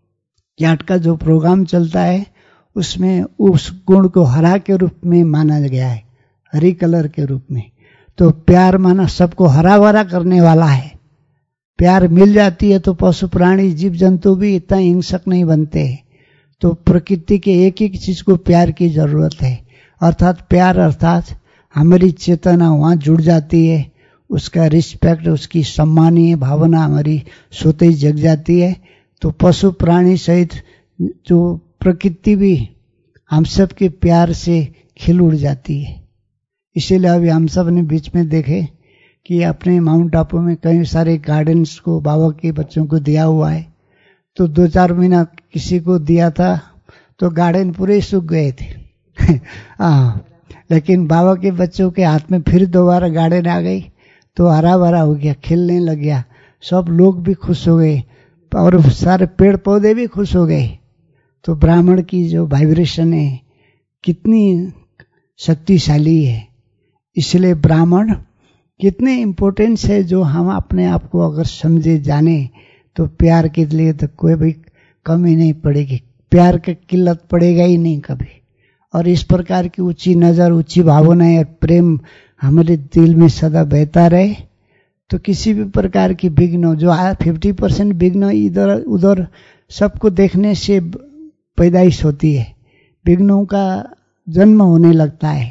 जाट का जो प्रोग्राम चलता है उसमें उस गुण को हरा के रूप में माना गया है, हरी कलर के रूप में। तो प्यार माना सबको हरा भरा करने वाला है। प्यार मिल जाती है तो पशु प्राणी जीव जंतु भी इतना हिंसक नहीं बनते। तो प्रकृति के एक एक चीज को प्यार की जरूरत है। अर्थात प्यार अर्थात हमारी चेतना वहां जुड़ जाती है, उसका रिस्पेक्ट, उसकी सम्मानीय भावना हमारी सोते ही जग जाती है। तो पशु प्राणी सहित जो प्रकृति भी हम सब के प्यार से खिल उड़ जाती है। इसीलिए अभी हम सब ने बीच में देखे कि अपने माउंट आबू में कई सारे गार्डन्स को बाबा के बच्चों को दिया हुआ है। तो 2-4 महीना किसी को दिया था तो गार्डन पूरे सूख गए थे। लेकिन बाबा के बच्चों के हाथ में फिर दोबारा गार्डन आ गई तो हरा भरा हो गया, खिलने लग गया, सब लोग भी खुश हो गए और सारे पेड़ पौधे भी खुश हो गए। तो ब्राह्मण की जो वाइब्रेशन है कितनी शक्तिशाली है। इसलिए ब्राह्मण कितने इम्पोर्टेंस है, जो हम अपने आप को अगर समझे जाने तो प्यार के लिए तो कोई भी कमी नहीं पड़ेगी, प्यार की किल्लत पड़ेगा ही नहीं कभी। और इस प्रकार की ऊंची नजर, ऊंची भावनाएं और प्रेम हमारे दिल में सदा बहता रहे तो किसी भी प्रकार की विघ्न, जो 50% विघ्न इधर उधर सबको देखने से पैदाइश होती है, विघ्नों का जन्म होने लगता है।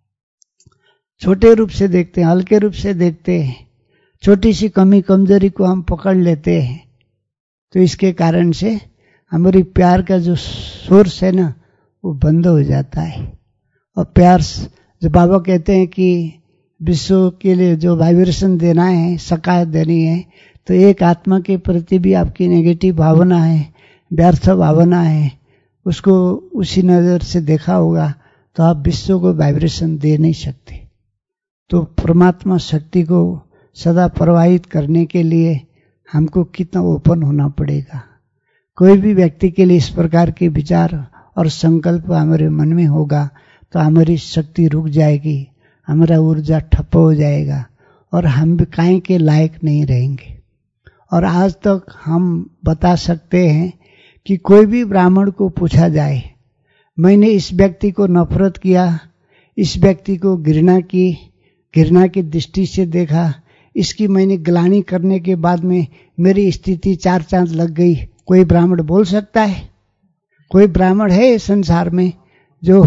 छोटे रूप से देखते हैं, हल्के रूप से देखते हैं, छोटी सी कमी कमजोरी को हम पकड़ लेते हैं। तो इसके कारण से हमारी प्यार का जो सोर्स है ना वो बंद हो जाता है। और प्यार जो बाबा कहते हैं कि विश्व के लिए जो वाइब्रेशन देना है, सकायत देनी है, तो एक आत्मा के प्रति भी आपकी नेगेटिव भावना है, व्यर्थ भावना है, उसको उसी नज़र से देखा होगा तो आप विश्व को वाइब्रेशन दे नहीं सकते। तो परमात्मा शक्ति को सदा प्रवाहित करने के लिए हमको कितना ओपन होना पड़ेगा। कोई भी व्यक्ति के लिए इस प्रकार के विचार और संकल्प हमारे मन में होगा तो हमारी शक्ति रुक जाएगी, हमारा ऊर्जा ठप्प हो जाएगा और हम भी काहे के लायक नहीं रहेंगे। और आज तक हम बता सकते हैं कि कोई भी ब्राह्मण को पूछा जाए, मैंने इस व्यक्ति को नफरत किया, इस व्यक्ति को घृणा की दृष्टि से देखा, इसकी मैंने ग्लानि करने के बाद में मेरी स्थिति 4 चांद लग गई, कोई ब्राह्मण बोल सकता है? कोई ब्राह्मण है संसार में जो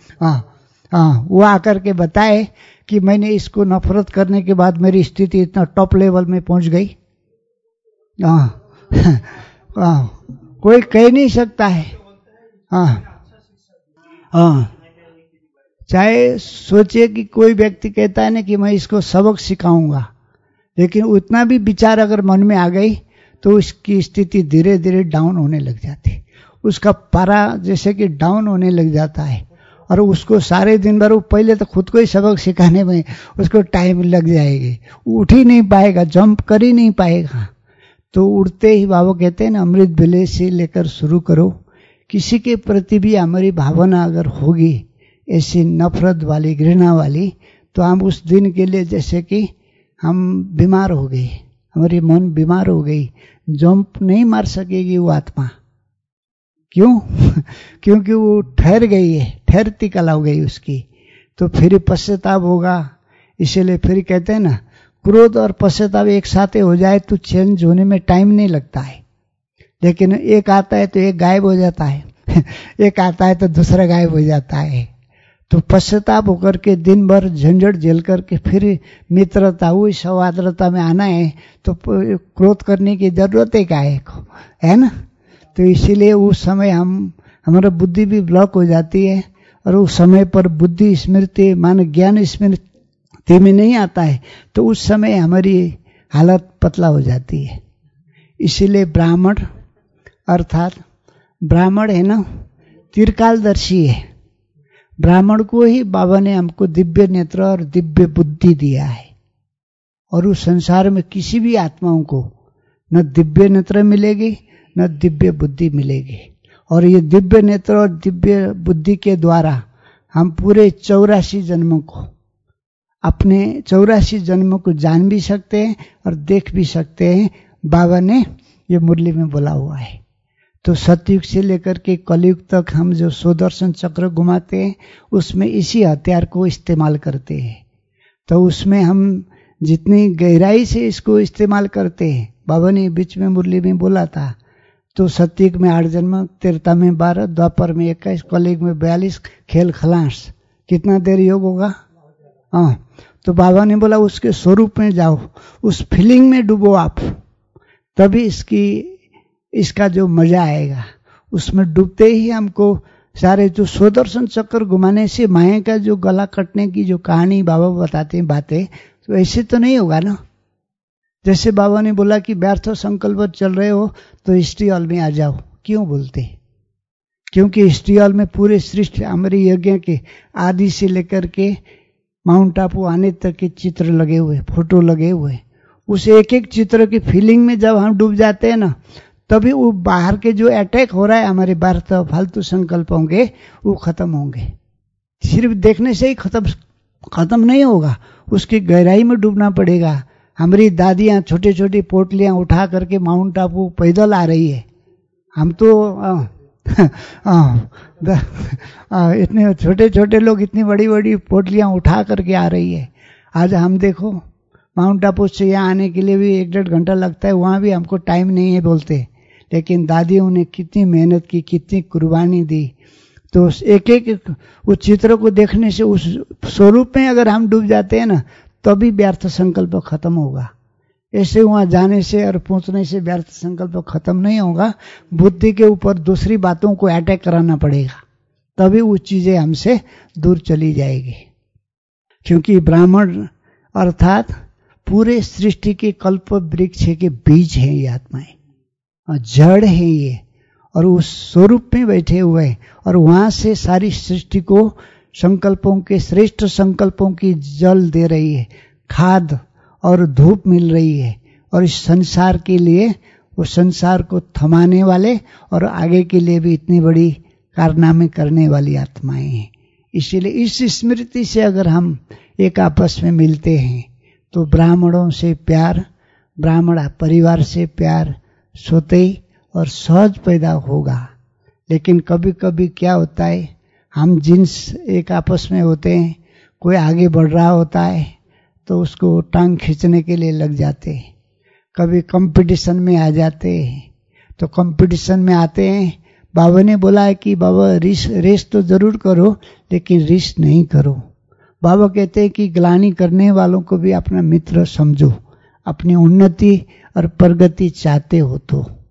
वो आकर के बताए कि मैंने इसको नफरत करने के बाद मेरी स्थिति इतना टॉप लेवल में पहुंच गई? कोई कह नहीं सकता है। चाहे सोचे कि कोई व्यक्ति कहता है ना कि मैं इसको सबक सिखाऊंगा, लेकिन उतना भी विचार अगर मन में आ गई तो उसकी स्थिति धीरे धीरे डाउन होने लग जाती है, उसका पारा जैसे कि डाउन होने लग जाता है। और उसको सारे दिन भर, वो पहले तो खुद को ही सबक सिखाने में उसको टाइम लग जाएगी, उठ ही नहीं पाएगा, जंप कर ही नहीं पाएगा। तो उड़ते ही बाबा कहते हैं ना, अमृत बेले से लेकर शुरू करो। किसी के प्रति भी हमारी भावना अगर होगी ऐसी नफरत वाली, घृणा वाली, तो हम उस दिन के लिए जैसे कि हम बीमार हो गए, हमारी मन बीमार हो गई, जंप नहीं मार सकेगी वो आत्मा। क्यों? क्योंकि वो ठहर गई है, ठहरती कला हो गई उसकी, तो फिर पश्चाताप होगा। इसीलिए फिर कहते हैं ना, क्रोध और पश्चाताप एक साथ हो जाए तो चेंज होने में टाइम नहीं लगता है, लेकिन एक आता है तो एक गायब हो जाता है एक आता है तो दूसरा गायब हो जाता है। तो पश्चाताप होकर के दिन भर झंझट झेल करके फिर मित्रता हुई सौहार्दता में आना है तो क्रोध करने की जरूरत है ना। तो इसीलिए उस समय हमारा बुद्धि भी ब्लॉक हो जाती है और उस समय पर बुद्धि स्मृति मान ज्ञान स्मृति में नहीं आता है, तो उस समय हमारी हालत पतला हो जाती है। इसीलिए ब्राह्मण अर्थात ब्राह्मण है ना, त्रिकालदर्शी है। ब्राह्मण को ही बाबा ने हमको दिव्य नेत्र और दिव्य बुद्धि दिया है, और उस संसार में किसी भी आत्माओं को न दिव्य नेत्र मिलेगी न दिव्य बुद्धि मिलेगी। और ये दिव्य नेत्र और दिव्य बुद्धि के द्वारा हम पूरे 84 जन्मों को, अपने 84 जन्मों को जान भी सकते हैं और देख भी सकते हैं। बाबा ने ये मुरली में बोला हुआ है। तो सतयुग से लेकर के कलयुग तक हम जो सुदर्शन चक्र घुमाते हैं उसमें इसी हथियार को इस्तेमाल करते हैं। तो उसमें हम जितनी गहराई से इसको इस्तेमाल करते हैं, बाबा ने बीच में मुरली में बोला था, तो सतयुग में 8 जन्म, त्रेता में 12, द्वापर में 21, कलयुग में 42, खेल खलास, कितना देर योग होगा? तो बाबा ने बोला उसके स्वरूप में जाओ, उस फीलिंग में डूबो आप, तभी इसका जो मजा आएगा। उसमें डूबते ही हमको सारे जो सुदर्शन चक्र घुमाने से माया का जो गला कटने की जो कहानी बाबा बताते हैं बातें, तो ऐसे तो नहीं होगा ना। जैसे बाबा ने बोला कि व्यर्थ संकल्प चल रहे हो तो हिस्ट्री हॉल में आ जाओ, क्यों बोलते? क्योंकि हिस्ट्रियल में पूरे सृष्टि हमारे यज्ञ के आदि से लेकर के माउंट आबू आने तक के चित्र लगे हुए, फोटो लगे हुए। उस एक एक चित्र की फीलिंग में जब हम डूब जाते हैं ना, तभी वो बाहर के जो अटैक हो रहा है हमारे व्यर्थ फालतू संकल्प होंगे वो खत्म होंगे। सिर्फ देखने से ही खत्म नहीं होगा, उसकी गहराई में डूबना पड़ेगा। हमारी दादियां छोटे छोटे पोटलियां उठा करके माउंट आबू पैदल आ रही है, हम तो इतने छोटे छोटे लोग इतनी बड़ी बड़ी पोटलियां उठा करके आ रही है। आज हम देखो माउंट आबू से यहाँ आने के लिए भी 1-1.5 घंटा लगता है, वहां भी हमको टाइम नहीं है बोलते, लेकिन दादियों ने कितनी मेहनत की, कितनी कुर्बानी दी। तो एक एक उस चित्र को देखने से उस स्वरूप में अगर हम डूब जाते हैं ना, तभी व्यर्थ संकल्प खत्म होगा। ऐसे वहां जाने से और पहुंचने से व्यर्थ संकल्प खत्म नहीं होगा। बुद्धि के ऊपर दूसरी बातों को अटैक कराना पड़ेगा, तभी वो चीजें हमसे दूर चली जाएगी। क्योंकि ब्राह्मण अर्थात पूरे सृष्टि के कल्प वृक्ष के बीज है ये आत्माएं, और जड़ है ये, और उस स्वरूप में बैठे हुए हैं। और वहां से सारी सृष्टि को संकल्पों के, श्रेष्ठ संकल्पों की जल दे रही है, खाद और धूप मिल रही है। और इस संसार के लिए, वो संसार को थमाने वाले और आगे के लिए भी इतनी बड़ी कारनामे करने वाली आत्माएं हैं। इसीलिए इस स्मृति से अगर हम एक आपस में मिलते हैं तो ब्राह्मणों से प्यार, ब्राह्मण परिवार से प्यार स्वतः और सहज पैदा होगा। लेकिन कभी कभी क्या होता है, हम जिन्स एक आपस में होते हैं, कोई आगे बढ़ रहा होता है तो उसको टांग खींचने के लिए लग जाते हैं। कभी कंपटीशन में आ जाते हैं, तो कंपटीशन में आते हैं, बाबा ने बोला है कि बाबा रेस तो जरूर करो लेकिन रेस नहीं करो। बाबा कहते हैं कि ग्लानि करने वालों को भी अपना मित्र समझो, अपनी उन्नति और प्रगति चाहते हो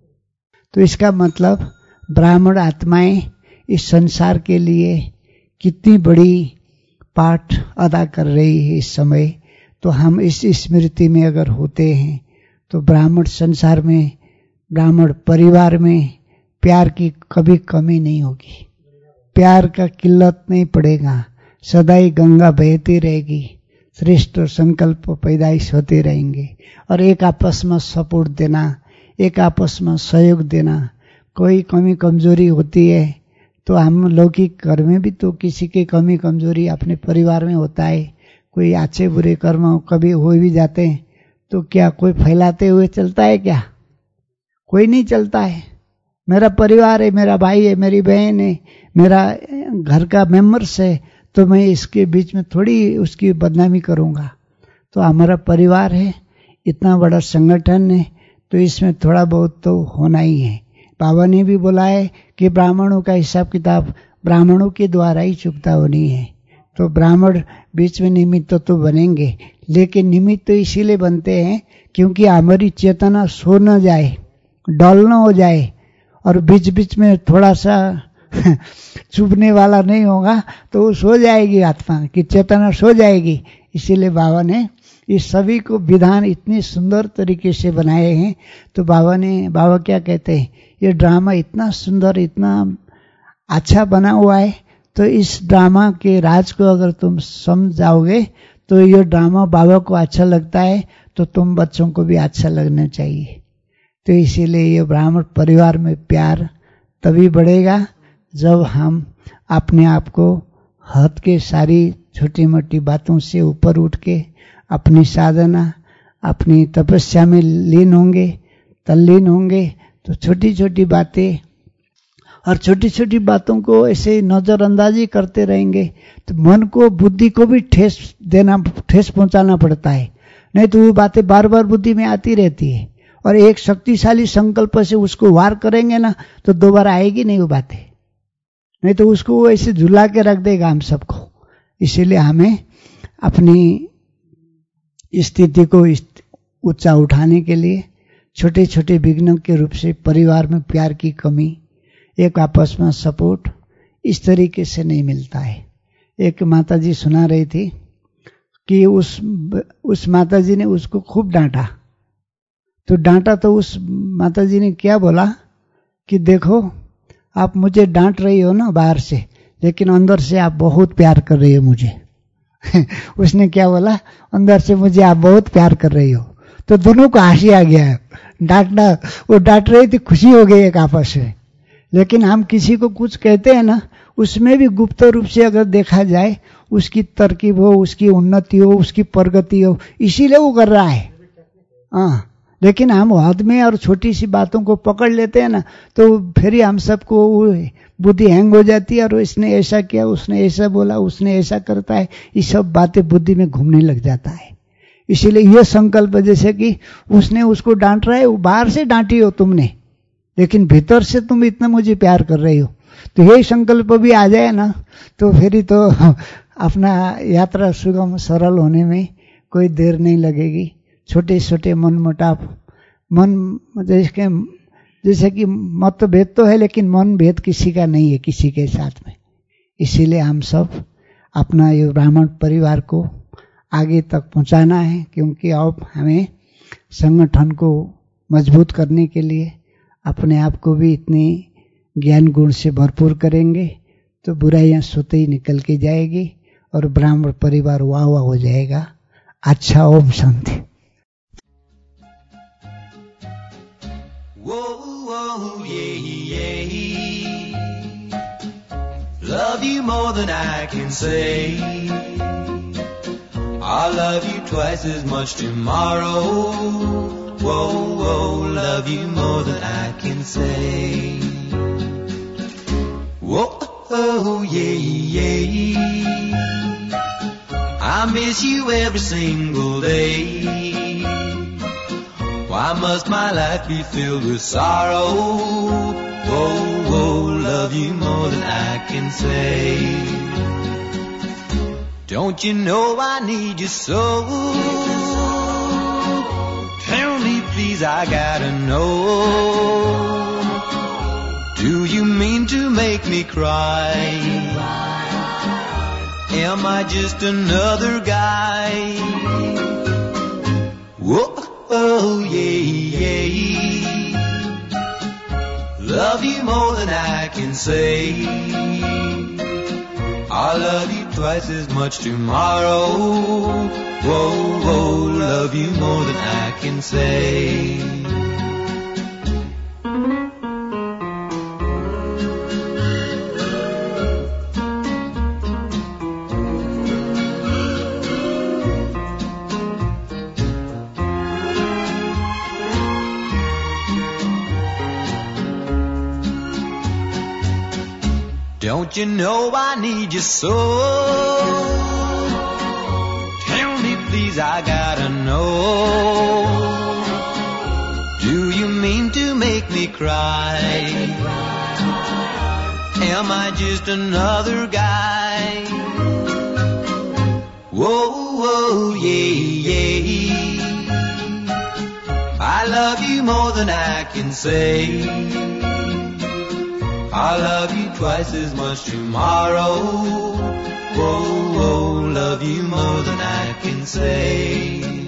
तो इसका मतलब ब्राह्मण आत्माएं इस संसार के लिए कितनी बड़ी पाठ अदा कर रही है इस समय। तो हम इस स्मृति में अगर होते हैं तो ब्राह्मण संसार में, ब्राह्मण परिवार में प्यार की कभी कमी नहीं होगी, प्यार का किल्लत नहीं पड़ेगा, सदाई गंगा बहती रहेगी, श्रेष्ठ संकल्प पैदाइश होते रहेंगे। और एक आपस में सपोर्ट देना, एक आपस में सहयोग देना। कोई कमी कमजोरी होती है तो हम लौकिक घर में भी तो किसी की कमी कमजोरी अपने परिवार में होता है, कोई अच्छे बुरे कर्म कभी हो भी जाते हैं, तो क्या कोई फैलाते हुए चलता है? क्या कोई नहीं चलता है। मेरा परिवार है, मेरा भाई है, मेरी बहन है, मेरा घर का मेंबर्स है, तो मैं इसके बीच में थोड़ी उसकी बदनामी करूंगा। तो हमारा परिवार है, इतना बड़ा संगठन है, तो इसमें थोड़ा बहुत तो होना ही है। बाबा ने भी बोला है कि ब्राह्मणों का हिसाब किताब ब्राह्मणों के द्वारा ही चुकता होनी है। तो ब्राह्मण बीच में निमित्त तो बनेंगे, लेकिन निमित्त तो इसीलिए बनते हैं क्योंकि हमारी चेतना सो न जाए, डल न हो जाए, और बीच बीच में थोड़ा सा चुभने वाला नहीं होगा तो वो सो जाएगी, आत्मा की चेतना सो जाएगी। इसीलिए बाबा ने इस सभी को विधान इतने सुंदर तरीके से बनाए हैं। तो बाबा क्या कहते हैं, ये ड्रामा इतना सुंदर, इतना अच्छा बना हुआ है, तो इस ड्रामा के राज को अगर तुम समझ जाओगे तो ये ड्रामा बाबा को अच्छा लगता है तो तुम बच्चों को भी अच्छा लगना चाहिए। तो इसीलिए ये ब्राह्मण परिवार में प्यार तभी बढ़ेगा जब हम अपने आप को हद के सारी छोटी मोटी बातों से ऊपर उठ के अपनी साधना, अपनी तपस्या में लीन होंगे, तल्लीन होंगे। तो छोटी छोटी बातें और छोटी छोटी बातों को ऐसे नजरअंदाजी करते रहेंगे तो मन को, बुद्धि को भी ठेस पहुंचाना पड़ता है, नहीं तो वो बातें बार बार बुद्धि में आती रहती है। और एक शक्तिशाली संकल्प से उसको वार करेंगे ना तो दोबारा आएगी नहीं वो बातें, नहीं तो उसको ऐसे झुला के रख देगा हम सबको। इसीलिए हमें अपनी स्थिति को ऊंचा उठाने के लिए छोटे छोटे विघ्नों के रूप से परिवार में प्यार की कमी, एक आपस में सपोर्ट, इस तरीके से नहीं मिलता है। एक माताजी सुना रही थी कि उस माताजी ने उसको खूब डांटा। तो उस माताजी ने क्या बोला कि देखो आप मुझे डांट रही हो ना बाहर से, लेकिन अंदर से आप बहुत प्यार कर रही हो मुझे। उसने क्या बोला, अंदर से मुझे आप बहुत प्यार कर रही हो। तो दोनों को हंसी आ गया। डांटना, वो डांट रही थी, खुशी हो गई एक आपस में। लेकिन हम किसी को कुछ कहते हैं ना, उसमें भी गुप्त रूप से अगर देखा जाए, उसकी तरकीब हो, उसकी उन्नति हो, उसकी प्रगति हो, इसीलिए वो कर रहा है। हाँ, लेकिन हम हद में और छोटी सी बातों को पकड़ लेते हैं ना, तो फिर हम सबको बुद्धि हैंग हो जाती है। और इसने ऐसा किया, उसने ऐसा बोला, उसने ऐसा करता है, ये सब बातें बुद्धि में घूमने लग जाता है। इसीलिए यह संकल्प, जैसे कि उसने उसको डांट रहा है, वो बाहर से डांटी हो तुमने, लेकिन भीतर से तुम इतना मुझे प्यार कर रही हो, तो यही संकल्प भी आ जाए ना, तो फिर ही तो अपना यात्रा सुगम सरल होने में कोई देर नहीं लगेगी। छोटे छोटे मन मुटाव, मन जैसे कि मतभेद तो है, लेकिन मन भेद किसी का नहीं है किसी के साथ में। इसीलिए हम सब अपना ये ब्राह्मण परिवार को आगे तक पहुंचाना है, क्योंकि अब हमें संगठन को मजबूत करने के लिए अपने आप को भी इतनी ज्ञान गुण से भरपूर करेंगे तो बुराइयां स्वतः ही निकल के जाएगी और ब्राह्मण परिवार वाह वाह हो जाएगा। अच्छा, Om Shanti. Love you more than I can say. I'll love you twice as much tomorrow. Whoa, whoa, love you more than I can say. Whoa, oh, yeah, yeah. I miss you every single day. Why must my life be filled with sorrow? Whoa, whoa, love you more than I can say. Don't you know I need you so? Tell me please, I gotta know. Do you mean to make me cry? Am I just another guy? Whoa, oh yeah, yeah. Love you more than I can say. I'll love you twice as much tomorrow. Whoa, whoa, love you more than I can say. Don't you know I need you so? Tell me please, I gotta know. Do you mean to make me cry? Am I just another guy? Whoa, whoa, yeah, yeah. I love you more than I can say. I'll love you twice as much tomorrow. Whoa, whoa, love you more than I can say.